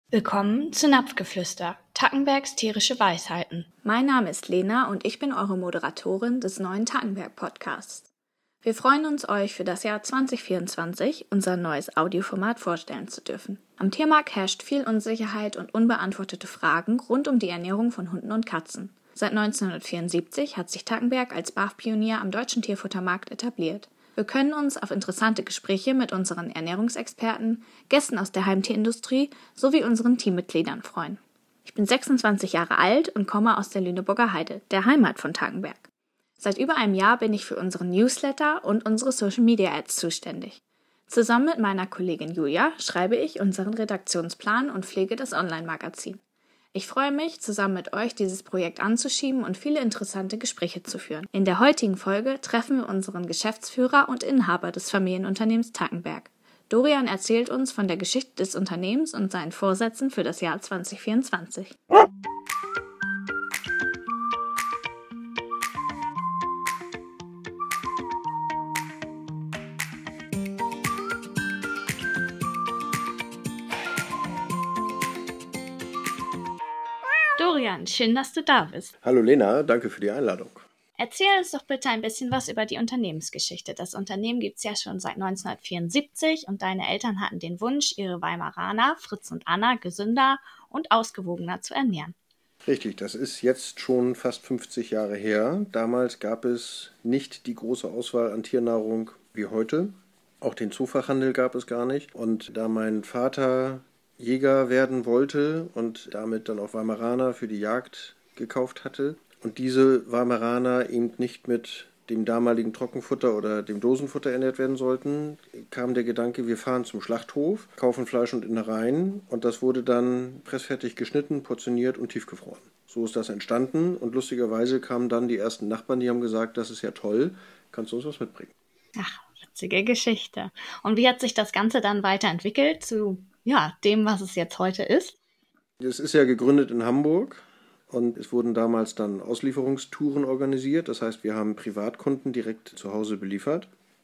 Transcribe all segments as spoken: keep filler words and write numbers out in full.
Willkommen zu Napfgeflüster, Tackenbergs tierische Weisheiten. Mein Name ist Lena und ich bin eure Moderatorin des neuen Tackenberg-Podcasts. Wir freuen uns, euch für das Jahr zwanzig vierundzwanzig unser neues Audioformat vorstellen zu dürfen. Am Tiermarkt herrscht viel Unsicherheit und unbeantwortete Fragen rund um die Ernährung von Hunden und Katzen. Seit neunzehnhundertvierundsiebzig hat sich Tackenberg als B A F-Pionier am deutschen Tierfuttermarkt etabliert. Wir können uns auf interessante Gespräche mit unseren Ernährungsexperten, Gästen aus der Heimtierindustrie sowie unseren Teammitgliedern freuen. Ich bin sechsundzwanzig Jahre alt und komme aus der Lüneburger Heide, der Heimat von Tackenberg. Seit über einem Jahr bin ich für unseren Newsletter und unsere Social-Media-Ads zuständig. Zusammen mit meiner Kollegin Julia schreibe ich unseren Redaktionsplan und pflege das Online-Magazin. Ich freue mich, zusammen mit euch dieses Projekt anzuschieben und viele interessante Gespräche zu führen. In der heutigen Folge treffen wir unseren Geschäftsführer und Inhaber des Familienunternehmens Tackenberg. Dorian erzählt uns von der Geschichte des Unternehmens und seinen Vorsätzen für das Jahr zwanzig vierundzwanzig. Dorian, schön, dass du da bist. Hallo Lena, danke für die Einladung. Erzähl uns doch bitte ein bisschen was über die Unternehmensgeschichte. Das Unternehmen gibt es ja schon seit neunzehnhundertvierundsiebzig und deine Eltern hatten den Wunsch, ihre Weimaraner, Fritz und Anna, gesünder und ausgewogener zu ernähren. Richtig, das ist jetzt schon fast fünfzig Jahre her. Damals gab es nicht die große Auswahl an Tiernahrung wie heute. Auch den Zoofachhandel gab es gar nicht. Und da mein Vater Jäger werden wollte und damit dann auch Weimaraner für die Jagd gekauft hatte und diese Weimaraner eben nicht mit dem damaligen Trockenfutter oder dem Dosenfutter ernährt werden sollten, kam der Gedanke, wir fahren zum Schlachthof, kaufen Fleisch und Innereien und das wurde dann pressfertig geschnitten, portioniert und tiefgefroren. So ist das entstanden und lustigerweise kamen dann die ersten Nachbarn, die haben gesagt, das ist ja toll, kannst du uns was mitbringen? Ach, witzige Geschichte. Und wie hat sich das Ganze dann weiterentwickelt zu ja, dem, was es jetzt heute ist? Es ist ja gegründet in Hamburg und es wurden damals dann Auslieferungstouren organisiert. Das heißt, wir haben Privatkunden direkt zu Hause beliefert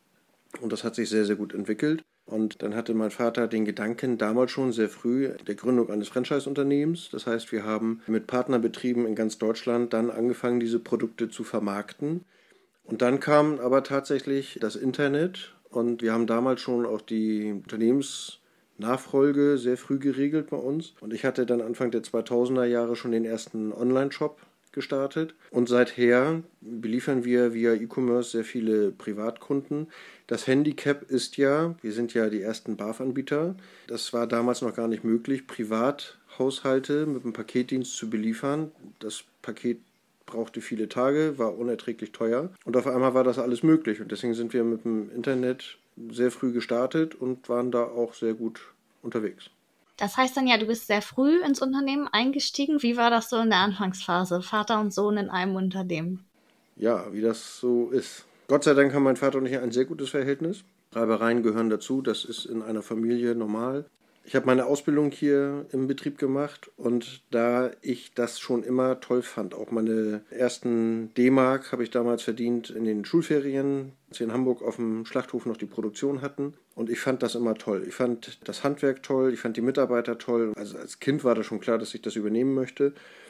und das hat sich sehr, sehr gut entwickelt. Und dann hatte mein Vater den Gedanken damals schon sehr früh der Gründung eines Franchise-Unternehmens. Das heißt, wir haben mit Partnerbetrieben in ganz Deutschland dann angefangen, diese Produkte zu vermarkten. Und dann kam aber tatsächlich das Internet und wir haben damals schon auch die Unternehmens- Nachfolge sehr früh geregelt bei uns und ich hatte dann Anfang der zweitausender Jahre schon den ersten Online-Shop gestartet und seither beliefern wir via E-Commerce sehr viele Privatkunden. Das Handicap ist ja, wir sind ja die ersten B A F-Anbieter, das war damals noch gar nicht möglich, Privathaushalte mit einem Paketdienst zu beliefern. Das Paket brauchte viele Tage, war unerträglich teuer und auf einmal war das alles möglich und deswegen sind wir mit dem Internet sehr früh gestartet und waren da auch sehr gut unterwegs. Das heißt dann ja, du bist sehr früh ins Unternehmen eingestiegen. Wie war das so in der Anfangsphase? Vater und Sohn in einem Unternehmen? Ja, wie das so ist. Gott sei Dank haben mein Vater und ich ein sehr gutes Verhältnis. Reibereien gehören dazu, das ist in einer Familie normal. Ich habe meine Ausbildung hier im Betrieb gemacht und da ich das schon immer toll fand, auch meine ersten D-Mark habe ich damals verdient in den Schulferien, als wir in Hamburg auf dem Schlachthof noch die Produktion hatten und ich fand das immer toll. Ich fand das Handwerk toll, ich fand die Mitarbeiter toll. Also als Kind war das schon klar, dass ich das übernehmen möchte.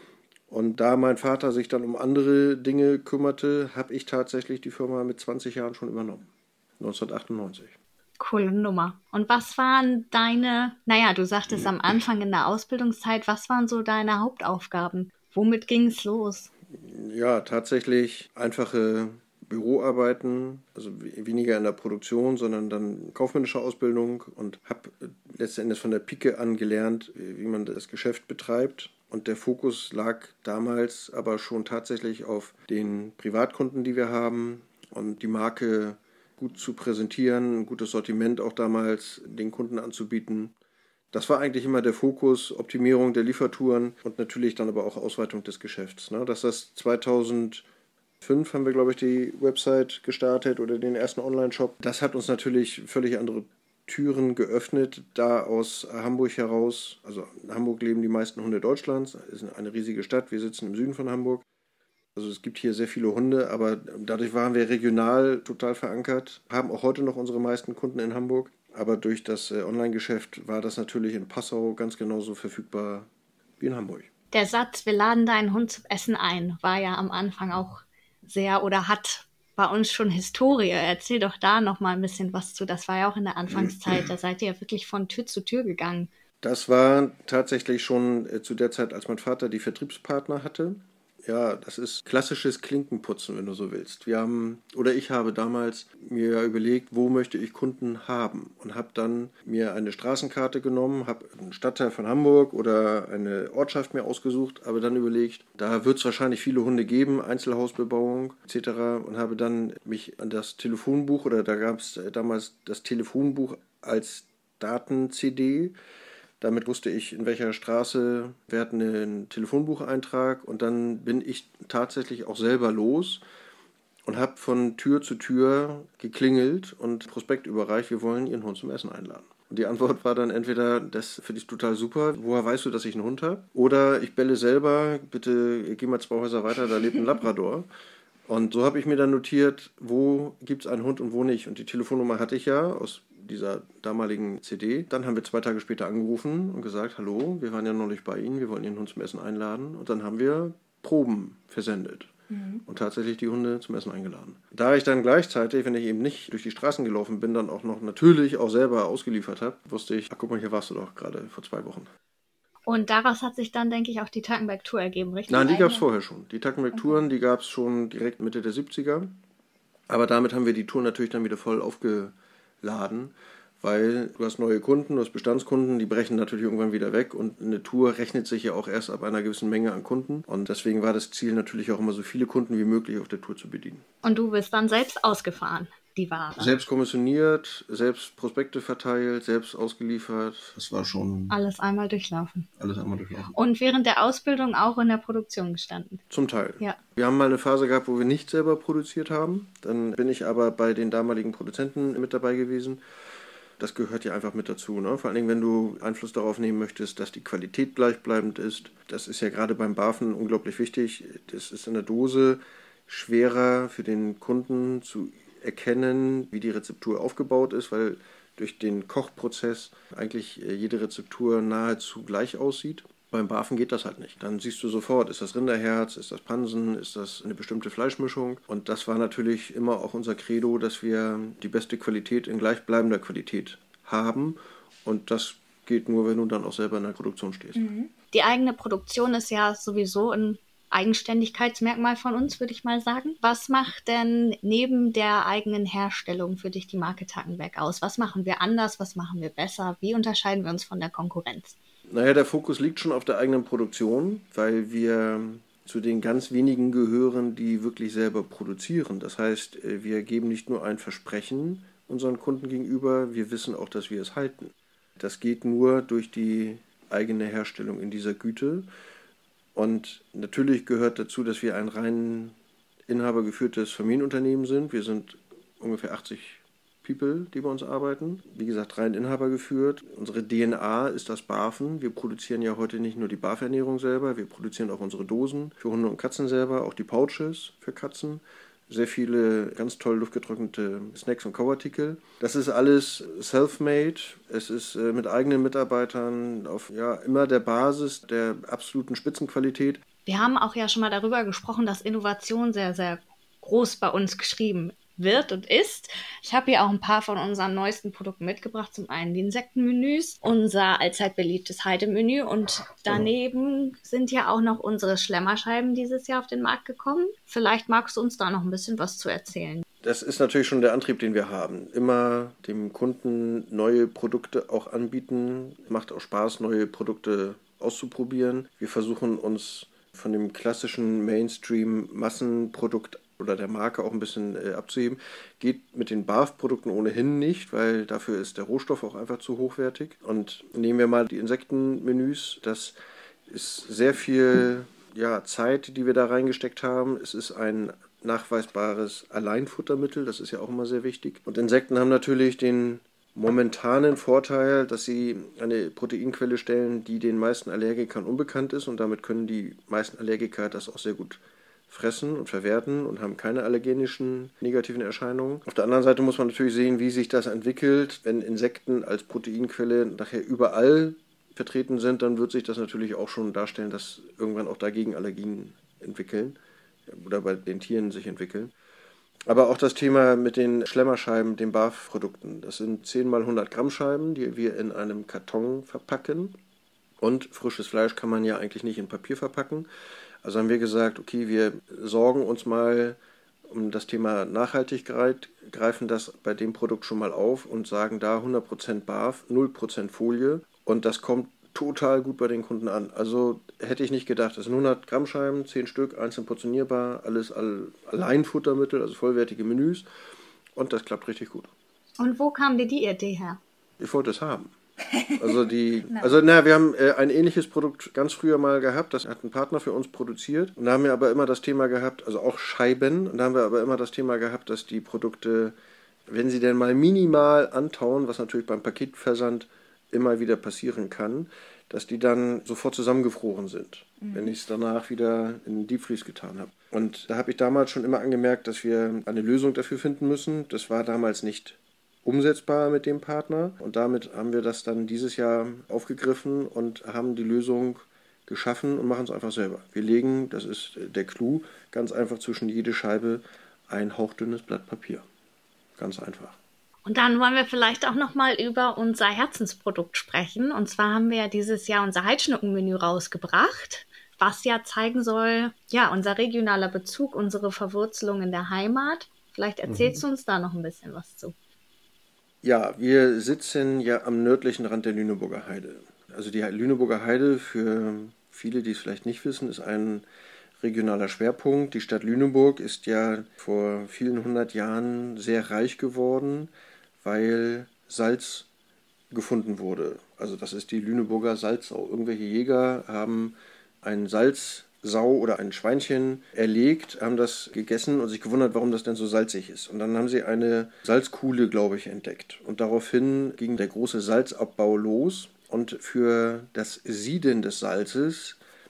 Und da mein Vater sich dann um andere Dinge kümmerte, habe ich tatsächlich die Firma mit zwanzig Jahren schon übernommen, neunzehnhundertachtundneunzig. Coole Nummer. Und was waren deine, naja, du sagtest am Anfang in der Ausbildungszeit, was waren so deine Hauptaufgaben? Womit ging es los? Ja, tatsächlich einfache Büroarbeiten, also weniger in der Produktion, sondern dann kaufmännische Ausbildung und habe letztendlich von der Pike an gelernt, wie man das Geschäft betreibt. Und der Fokus lag damals aber schon tatsächlich auf den Privatkunden, die wir haben und die Marke gut zu präsentieren, ein gutes Sortiment auch damals den Kunden anzubieten. Das war eigentlich immer der Fokus, Optimierung der Liefertouren und natürlich dann aber auch Ausweitung des Geschäfts. Dass das zweitausendfünf haben wir, glaube ich, die Website gestartet oder den ersten Online-Shop. Das hat uns natürlich völlig andere Türen geöffnet, da aus Hamburg heraus, also in Hamburg leben die meisten Hunde Deutschlands, ist eine riesige Stadt, wir sitzen im Süden von Hamburg. Also es gibt hier sehr viele Hunde, aber dadurch waren wir regional total verankert, haben auch heute noch unsere meisten Kunden in Hamburg. Aber durch das äh, Online-Geschäft war das natürlich in Passau ganz genauso verfügbar wie in Hamburg. Der Satz, wir laden deinen Hund zum Essen ein, war ja am Anfang auch sehr oder hat bei uns schon Historie. Erzähl doch da noch mal ein bisschen was zu. Das war ja auch in der Anfangszeit. Da seid ihr ja wirklich von Tür zu Tür gegangen. Das war tatsächlich schon äh, zu der Zeit, als mein Vater die Vertriebspartner hatte. Ja, das ist klassisches Klinkenputzen, wenn du so willst. Wir haben, oder ich habe damals mir überlegt, wo möchte ich Kunden haben und habe dann mir eine Straßenkarte genommen, habe einen Stadtteil von Hamburg oder eine Ortschaft mir ausgesucht, aber dann überlegt, da wird es wahrscheinlich viele Hunde geben, Einzelhausbebauung et cetera und habe dann mich an das Telefonbuch, oder da gab es damals das Telefonbuch als Daten-C D. Damit wusste ich, in welcher Straße, wir hatten einen Telefonbucheintrag und dann bin ich tatsächlich auch selber los und habe von Tür zu Tür geklingelt und Prospekt überreicht, wir wollen Ihren Hund zum Essen einladen. Und die Antwort war dann entweder, das finde ich total super, woher weißt du, dass ich einen Hund habe? Oder ich belle selber, bitte geh mal zwei Häuser weiter, da lebt ein Labrador. Und so habe ich mir dann notiert, wo gibt es einen Hund und wo nicht. Und die Telefonnummer hatte ich ja aus dieser damaligen C D. Dann haben wir zwei Tage später angerufen und gesagt, hallo, wir waren ja neulich bei Ihnen, wir wollen Ihren Hund zum Essen einladen. Und dann haben wir Proben versendet mhm. und tatsächlich die Hunde zum Essen eingeladen. Da ich dann gleichzeitig, wenn ich eben nicht durch die Straßen gelaufen bin, dann auch noch natürlich auch selber ausgeliefert habe, wusste ich, ach guck mal, hier warst du doch gerade vor zwei Wochen. Und daraus hat sich dann, denke ich, auch die Tackenberg-Tour ergeben, richtig? Nein, die gab es vorher schon. Die Tackenberg-Touren, okay. Die gab es schon direkt Mitte der siebziger. Aber damit haben wir die Tour natürlich dann wieder voll aufgeladen, weil du hast neue Kunden, du hast Bestandskunden, die brechen natürlich irgendwann wieder weg und eine Tour rechnet sich ja auch erst ab einer gewissen Menge an Kunden. Und deswegen war das Ziel natürlich auch immer, so viele Kunden wie möglich auf der Tour zu bedienen. Und du bist dann selbst ausgefahren, die Ware? Selbst kommissioniert, selbst Prospekte verteilt, selbst ausgeliefert. Das war schon... Alles einmal durchlaufen. Alles einmal durchlaufen. Und während der Ausbildung auch in der Produktion gestanden? Zum Teil. Ja. Wir haben mal eine Phase gehabt, wo wir nicht selber produziert haben. Dann bin ich aber bei den damaligen Produzenten mit dabei gewesen. Das gehört ja einfach mit dazu, ne? Vor allen Dingen, wenn du Einfluss darauf nehmen möchtest, dass die Qualität gleichbleibend ist. Das ist ja gerade beim Barfen unglaublich wichtig. Das ist in der Dose schwerer für den Kunden zu erkennen, wie die Rezeptur aufgebaut ist, weil durch den Kochprozess eigentlich jede Rezeptur nahezu gleich aussieht. Beim Barfen geht das halt nicht. Dann siehst du sofort, ist das Rinderherz, ist das Pansen, ist das eine bestimmte Fleischmischung. Und das war natürlich immer auch unser Credo, dass wir die beste Qualität in gleichbleibender Qualität haben. Und das geht nur, wenn du dann auch selber in der Produktion stehst. Die eigene Produktion ist ja sowieso ein Eigenständigkeitsmerkmal von uns, würde ich mal sagen. Was macht denn neben der eigenen Herstellung für dich die Marke Tackenberg aus? Was machen wir anders? Was machen wir besser? Wie unterscheiden wir uns von der Konkurrenz? Naja, der Fokus liegt schon auf der eigenen Produktion, weil wir zu den ganz wenigen gehören, die wirklich selber produzieren. Das heißt, wir geben nicht nur ein Versprechen unseren Kunden gegenüber, wir wissen auch, dass wir es halten. Das geht nur durch die eigene Herstellung in dieser Güte. Und natürlich gehört dazu, dass wir ein rein inhabergeführtes Familienunternehmen sind. Wir sind ungefähr achtzig People, die bei uns arbeiten. Wie gesagt, rein inhabergeführt. Unsere D N A ist das Barfen. Wir produzieren ja heute nicht nur die Barfernährung selber, wir produzieren auch unsere Dosen für Hunde und Katzen selber, auch die Pouches für Katzen. Sehr viele ganz toll luftgetrocknete Snacks und Kauartikel. Das ist alles self-made. Es ist äh, mit eigenen Mitarbeitern auf ja, immer der Basis der absoluten Spitzenqualität. Wir haben auch ja schon mal darüber gesprochen, dass Innovation sehr, sehr groß bei uns geschrieben wird und ist. Ich habe hier auch ein paar von unseren neuesten Produkten mitgebracht. Zum einen die Insektenmenüs, unser allzeit beliebtes Heidemenü und daneben sind ja auch noch unsere Schlemmerscheiben dieses Jahr auf den Markt gekommen. Vielleicht magst du uns da noch ein bisschen was zu erzählen. Das ist natürlich schon der Antrieb, den wir haben. Immer dem Kunden neue Produkte auch anbieten. Macht auch Spaß, neue Produkte auszuprobieren. Wir versuchen uns von dem klassischen Mainstream-Massenprodukt oder der Marke auch ein bisschen äh, abzuheben. Geht mit den B A F-Produkten ohnehin nicht, weil dafür ist der Rohstoff auch einfach zu hochwertig. Und nehmen wir mal die Insektenmenüs. Das ist sehr viel ja, Zeit, die wir da reingesteckt haben. Es ist ein nachweisbares Alleinfuttermittel, das ist ja auch immer sehr wichtig. Und Insekten haben natürlich den momentanen Vorteil, dass sie eine Proteinquelle stellen, die den meisten Allergikern unbekannt ist und damit können die meisten Allergiker das auch sehr gut fressen und verwerten und haben keine allergenischen negativen Erscheinungen. Auf der anderen Seite muss man natürlich sehen, wie sich das entwickelt. Wenn Insekten als Proteinquelle nachher überall vertreten sind, dann wird sich das natürlich auch schon darstellen, dass irgendwann auch dagegen Allergien entwickeln oder bei den Tieren sich entwickeln. Aber auch das Thema mit den Schlemmerscheiben, den B A F-Produkten. Das sind zehn mal hundert Gramm Scheiben, die wir in einem Karton verpacken. Und frisches Fleisch kann man ja eigentlich nicht in Papier verpacken. Also haben wir gesagt, okay, wir sorgen uns mal um das Thema Nachhaltigkeit, greifen das bei dem Produkt schon mal auf und sagen da hundert Prozent B A F, null Prozent Folie. Und das kommt total gut bei den Kunden an. Also hätte ich nicht gedacht, das sind hundert Gramm Scheiben, zehn Stück, einzeln portionierbar, alles all, Alleinfuttermittel, also vollwertige Menüs. Und das klappt richtig gut. Und wo kam dir die Idee her? Ich wollte es haben. Also die, also na, wir haben äh, ein ähnliches Produkt ganz früher mal gehabt, das hat ein Partner für uns produziert. Und da haben wir aber immer das Thema gehabt, also auch Scheiben, und da haben wir aber immer das Thema gehabt, dass die Produkte, wenn sie denn mal minimal antauen, was natürlich beim Paketversand immer wieder passieren kann, dass die dann sofort zusammengefroren sind, mhm. wenn ich es danach wieder in den Deep Freeze getan habe. Und da habe ich damals schon immer angemerkt, dass wir eine Lösung dafür finden müssen. Das war damals nicht umsetzbar mit dem Partner und damit haben wir das dann dieses Jahr aufgegriffen und haben die Lösung geschaffen und machen es einfach selber. Wir legen, das ist der Clou, ganz einfach zwischen jede Scheibe ein hauchdünnes Blatt Papier. Ganz einfach. Und dann wollen wir vielleicht auch nochmal über unser Herzensprodukt sprechen. Und zwar haben wir ja dieses Jahr unser Heidschnuckenmenü rausgebracht, was ja zeigen soll, ja, unser regionaler Bezug, unsere Verwurzelung in der Heimat. Vielleicht erzählst mhm. du uns da noch ein bisschen was zu. Ja, wir sitzen ja am nördlichen Rand der Lüneburger Heide. Also die Lüneburger Heide, für viele, die es vielleicht nicht wissen, ist ein regionaler Schwerpunkt. Die Stadt Lüneburg ist ja vor vielen hundert Jahren sehr reich geworden, weil Salz gefunden wurde. Also das ist die Lüneburger Salzsau. Irgendwelche Jäger haben ein Salzsau oder ein Schweinchen erlegt, haben das gegessen und sich gewundert, warum das denn so salzig ist. Und dann haben sie eine Salzkuhle, glaube ich, entdeckt. Und daraufhin ging der große Salzabbau los. Und für das Sieden des Salzes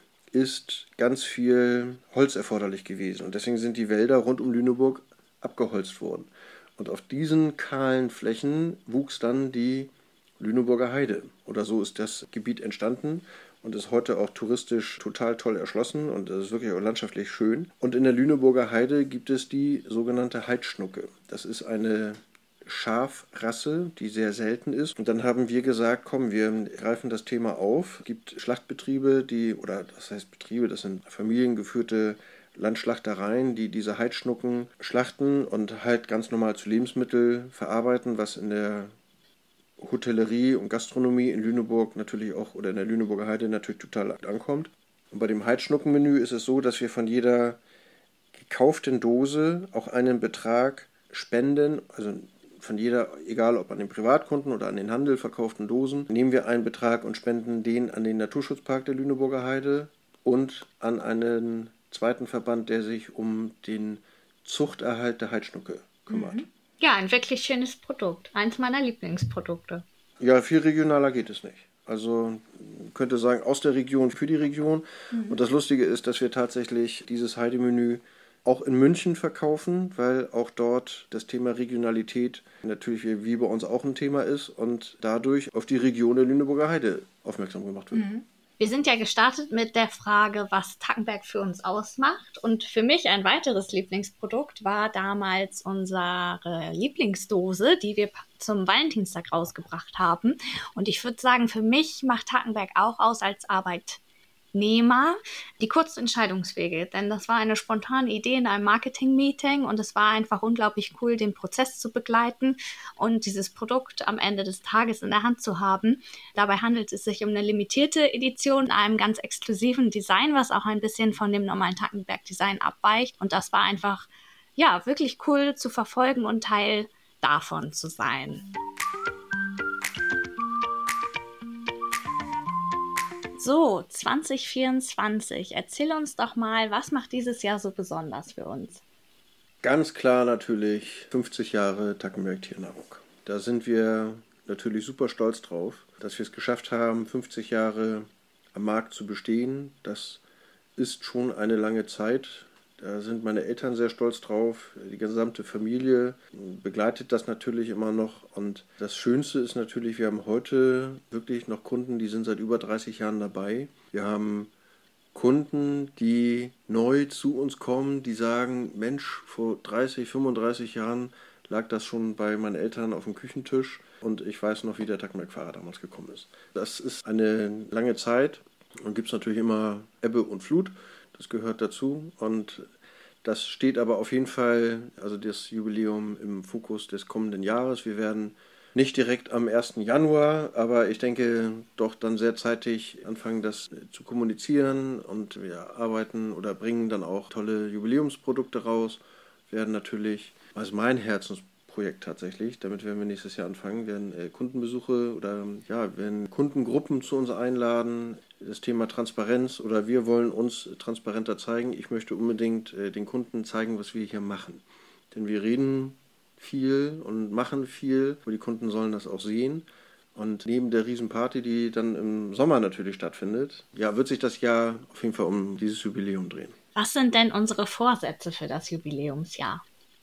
ist ganz viel Holz erforderlich gewesen. Und deswegen sind die Wälder rund um Lüneburg abgeholzt worden. Und auf diesen kahlen Flächen wuchs dann die Lüneburger Heide. Oder so ist das Gebiet entstanden und ist heute auch touristisch total toll erschlossen und es ist wirklich auch landschaftlich schön. Und in der Lüneburger Heide gibt es die sogenannte Heidschnucke. Das ist eine Schafrasse, die sehr selten ist. Und dann haben wir gesagt, komm, wir greifen das Thema auf. Es gibt Schlachtbetriebe, die, oder das heißt Betriebe, das sind familiengeführte Landschlachtereien, die diese Heidschnucken schlachten und halt ganz normal zu Lebensmittel verarbeiten, was in der Hotellerie und Gastronomie in Lüneburg natürlich auch, oder in der Lüneburger Heide natürlich total ankommt. Und bei dem Heidschnuckenmenü ist es so, dass wir von jeder gekauften Dose auch einen Betrag spenden, also von jeder, egal ob an den Privatkunden oder an den Handel verkauften Dosen, nehmen wir einen Betrag und spenden den an den Naturschutzpark der Lüneburger Heide und an einen zweiten Verband, der sich um den Zuchterhalt der Heidschnucke kümmert. Mhm. Ja, ein wirklich schönes Produkt. Eins meiner Lieblingsprodukte. Ja, viel regionaler geht es nicht. Also könnte sagen, aus der Region für die Region. Mhm. Und das Lustige ist, dass wir tatsächlich dieses Heidemenü auch in München verkaufen, weil auch dort das Thema Regionalität natürlich wie bei uns auch ein Thema ist und dadurch auf die Region der Lüneburger Heide aufmerksam gemacht wird. Mhm. Wir sind ja gestartet mit der Frage, was Tackenberg für uns ausmacht. Und für mich ein weiteres Lieblingsprodukt war damals unsere Lieblingsdose, die wir zum Valentinstag rausgebracht haben. Und ich würde sagen, für mich macht Tackenberg auch aus als Arbeitnehmer die kurzen Entscheidungswege. Denn das war eine spontane Idee in einem Marketing-Meeting und es war einfach unglaublich cool, den Prozess zu begleiten und dieses Produkt am Ende des Tages in der Hand zu haben. Dabei handelt es sich um eine limitierte Edition in einem ganz exklusiven Design, was auch ein bisschen von dem normalen Tackenberg-Design abweicht. Und das war einfach, ja, wirklich cool zu verfolgen und Teil davon zu sein. So, zwanzig vierundzwanzig. Erzähl uns doch mal, was macht dieses Jahr so besonders für uns? Ganz klar natürlich fünfzig Jahre Tackenberg Tiernahrung. Da sind wir natürlich super stolz drauf, dass wir es geschafft haben, fünfzig Jahre am Markt zu bestehen. Das ist schon eine lange Zeit. Da sind meine Eltern sehr stolz drauf. Die gesamte Familie begleitet das natürlich immer noch. Und das Schönste ist natürlich, wir haben heute wirklich noch Kunden, die sind seit über dreißig Jahren dabei. Wir haben Kunden, die neu zu uns kommen, die sagen, Mensch, vor dreißig, fünfunddreißig Jahren lag das schon bei meinen Eltern auf dem Küchentisch und ich weiß noch, wie der Tackenberg-Fahrer damals gekommen ist. Das ist eine lange Zeit und gibt es natürlich immer Ebbe und Flut. Das gehört dazu und das steht aber auf jeden Fall, also das Jubiläum im Fokus des kommenden Jahres. Wir werden nicht direkt am ersten Januar, aber ich denke doch dann sehr zeitig anfangen, das zu kommunizieren und wir arbeiten oder bringen dann auch tolle Jubiläumsprodukte raus. Wir werden natürlich, was mein Herzensprojekt tatsächlich, damit werden wir nächstes Jahr anfangen, werden äh, Kundenbesuche oder ja, werden Kundengruppen zu uns einladen. Das Thema Transparenz oder wir wollen uns transparenter zeigen. Ich möchte unbedingt äh, den Kunden zeigen, was wir hier machen. Denn wir reden viel und machen viel, aber die Kunden sollen das auch sehen. Und neben der Riesenparty, die dann im Sommer natürlich stattfindet, ja, wird sich das Jahr auf jeden Fall um dieses Jubiläum drehen. Was sind denn unsere Vorsätze für das Jubiläumsjahr?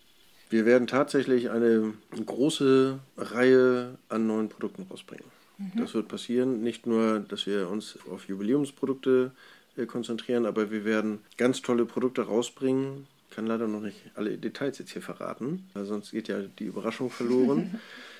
Wir werden tatsächlich eine große Reihe an neuen Produkten rausbringen. Mhm. Das wird passieren, nicht nur, dass wir uns auf Jubiläumsprodukte äh, konzentrieren, aber wir werden ganz tolle Produkte rausbringen. Ich kann leider noch nicht alle Details jetzt hier verraten, weil sonst geht ja die Überraschung verloren.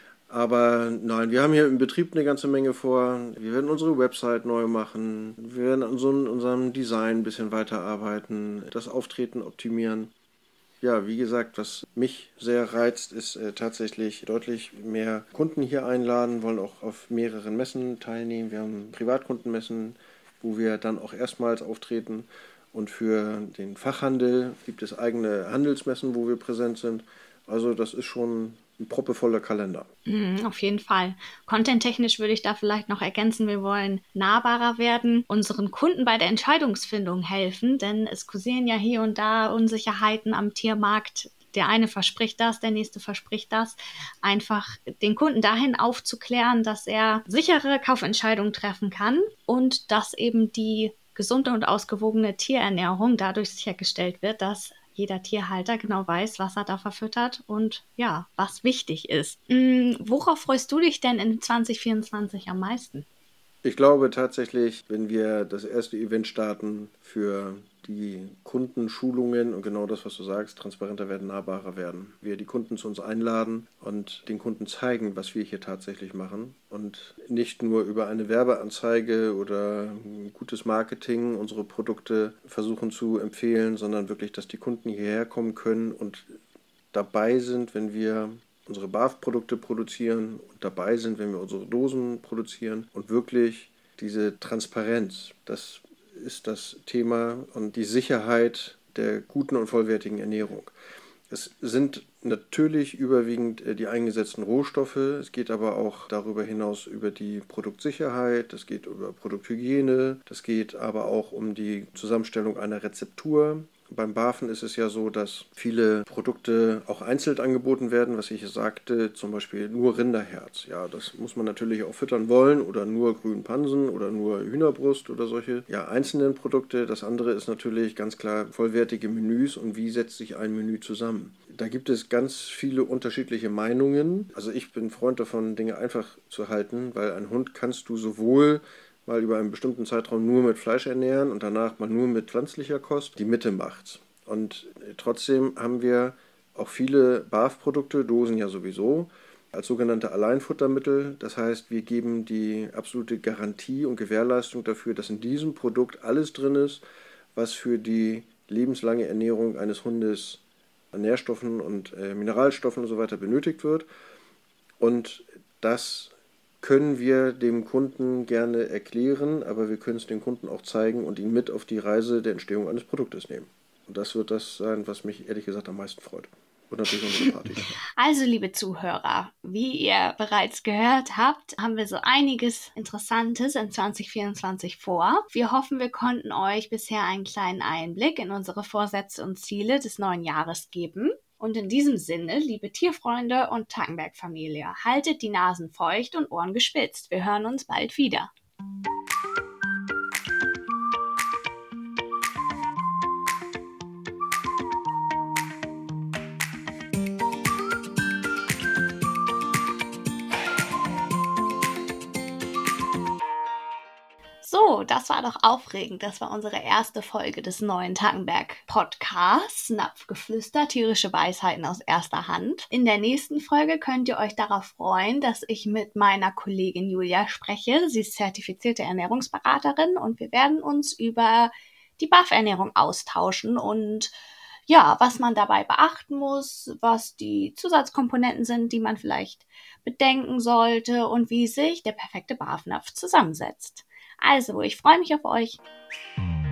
Aber nein, wir haben hier im Betrieb eine ganze Menge vor. Wir werden unsere Website neu machen. Wir werden an so unserem Design ein bisschen weiterarbeiten, das Auftreten optimieren. Ja, wie gesagt, was mich sehr reizt, ist äh, tatsächlich deutlich mehr Kunden hier einladen, wollen auch auf mehreren Messen teilnehmen. Wir haben Privatkundenmessen, wo wir dann auch erstmals auftreten. Und für den Fachhandel gibt es eigene Handelsmessen, wo wir präsent sind. Also das ist schon ein proppevoller Kalender. Mm, auf jeden Fall. Content-technisch würde ich da vielleicht noch ergänzen, wir wollen nahbarer werden, unseren Kunden bei der Entscheidungsfindung helfen, denn es kursieren ja hier und da Unsicherheiten am Tiermarkt. Der eine verspricht das, der nächste verspricht das. Einfach den Kunden dahin aufzuklären, dass er sichere Kaufentscheidungen treffen kann und dass eben die gesunde und ausgewogene Tierernährung dadurch sichergestellt wird, dass jeder Tierhalter genau weiß, was er da verfüttert und ja, was wichtig ist. Hm, worauf freust du dich denn in zwanzig vierundzwanzig am meisten? Ich glaube tatsächlich, wenn wir das erste Event starten für die Kundenschulungen und genau das, was du sagst, transparenter werden, nahbarer werden. Wir die Kunden zu uns einladen und den Kunden zeigen, was wir hier tatsächlich machen und nicht nur über eine Werbeanzeige oder gutes Marketing unsere Produkte versuchen zu empfehlen, sondern wirklich, dass die Kunden hierher kommen können und dabei sind, wenn wir unsere B A F-Produkte produzieren und dabei sind, wenn wir unsere Dosen produzieren und wirklich diese Transparenz, das ist das Thema und die Sicherheit der guten und vollwertigen Ernährung. Es sind natürlich überwiegend die eingesetzten Rohstoffe, es geht aber auch darüber hinaus über die Produktsicherheit, es geht über Produkthygiene, das geht aber auch um die Zusammenstellung einer Rezeptur. Beim Bafen ist es ja so, dass viele Produkte auch einzeln angeboten werden, was ich sagte, zum Beispiel nur Rinderherz. Ja, das muss man natürlich auch füttern wollen oder nur grünen Pansen oder nur Hühnerbrust oder solche ja, einzelnen Produkte. Das andere ist natürlich ganz klar vollwertige Menüs und wie setzt sich ein Menü zusammen. Da gibt es ganz viele unterschiedliche Meinungen. Also ich bin Freund davon, Dinge einfach zu halten, weil ein Hund kannst du sowohl mal über einen bestimmten Zeitraum nur mit Fleisch ernähren und danach mal nur mit pflanzlicher Kost. Die Mitte macht's. Und trotzdem haben wir auch viele B A F-Produkte, Dosen ja sowieso, als sogenannte Alleinfuttermittel. Das heißt, wir geben die absolute Garantie und Gewährleistung dafür, dass in diesem Produkt alles drin ist, was für die lebenslange Ernährung eines Hundes an Nährstoffen und äh, Mineralstoffen und so weiter benötigt wird. Und das können wir dem Kunden gerne erklären, aber wir können es dem Kunden auch zeigen und ihn mit auf die Reise der Entstehung eines Produktes nehmen. Und das wird das sein, was mich ehrlich gesagt am meisten freut. Und natürlich unsere Party. Also, liebe Zuhörer, wie ihr bereits gehört habt, haben wir so einiges Interessantes in zwanzig vierundzwanzig vor. Wir hoffen, wir konnten euch bisher einen kleinen Einblick in unsere Vorsätze und Ziele des neuen Jahres geben. Und in diesem Sinne, liebe Tierfreunde und Tackenberg-Familie, haltet die Nasen feucht und Ohren gespitzt. Wir hören uns bald wieder. Wow, das war doch aufregend. Das war unsere erste Folge des neuen Tackenberg-Podcasts. Napfgeflüster, tierische Weisheiten aus erster Hand. In der nächsten Folge könnt ihr euch darauf freuen, dass ich mit meiner Kollegin Julia spreche. Sie ist zertifizierte Ernährungsberaterin und wir werden uns über die B A F-Ernährung austauschen und ja, was man dabei beachten muss, was die Zusatzkomponenten sind, die man vielleicht bedenken sollte und wie sich der perfekte B A F-Napf zusammensetzt. Also, ich freue mich auf euch.